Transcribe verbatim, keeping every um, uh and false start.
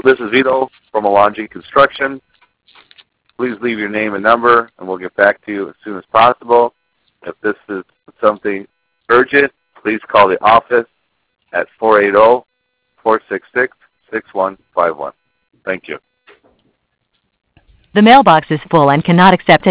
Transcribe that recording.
this is Vito from Alonji Construction. Please leave your name and number, and we'll get back to you as soon as possible. If this is something urgent, please call the office at four eight zero, four six six, six one five one. Thank you. The mailbox is full and cannot accept